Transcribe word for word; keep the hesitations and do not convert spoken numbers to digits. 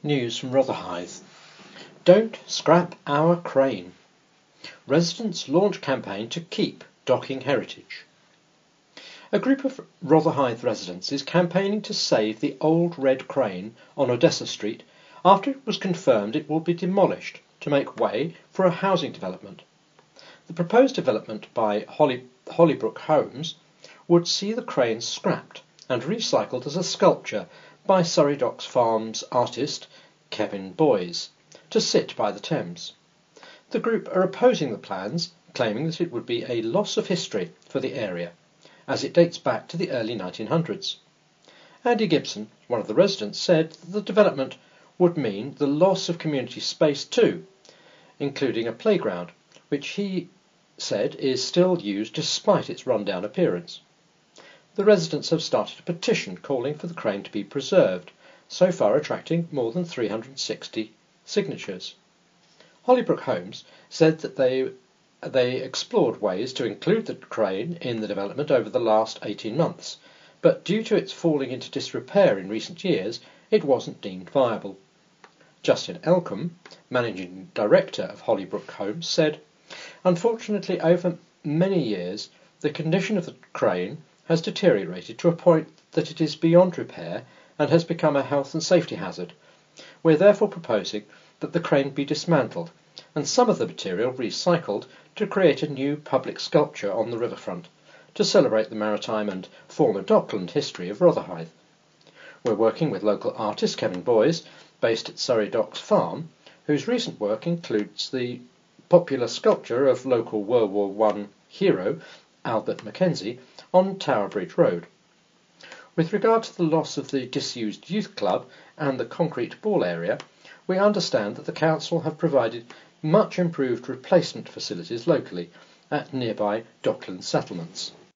News from Rotherhithe. Don't scrap our crane. Residents launch campaign to keep docking heritage. A group of Rotherhithe residents is campaigning to save the old red crane on Odessa Street after it was confirmed it will be demolished to make way for a housing development. The proposed development by Holly, Hollybrook Homes would see the crane scrapped and recycled as a sculpture by Surrey Docks Farms artist Kevin Boys to sit by the Thames. The group are opposing the plans, claiming that it would be a loss of history for the area, as it dates back to the early nineteen hundreds. Andy Gibson, one of the residents, said that the development would mean the loss of community space too, including a playground, which he said is still used despite its run-down appearance. The residents have started a petition calling for the crane to be preserved, so far attracting more than three hundred sixty signatures. Hollybrook Homes said that they they explored ways to include the crane in the development over the last eighteen months, but due to its falling into disrepair in recent years, it wasn't deemed viable. Justin Elcombe, managing director of Hollybrook Homes, said, "Unfortunately, over many years, the condition of the crane has deteriorated to a point that it is beyond repair and has become a health and safety hazard. We're therefore proposing that the crane be dismantled and some of the material recycled to create a new public sculpture on the riverfront to celebrate the maritime and former dockland history of Rotherhithe. We're working with local artist Kevin Boys, based at Surrey Docks Farm, whose recent work includes the popular sculpture of local World War One hero Albert Mackenzie on Tower Bridge Road. With regard to the loss of the disused youth club and the concrete ball area, we understand that the council have provided much improved replacement facilities locally at nearby dockland settlements."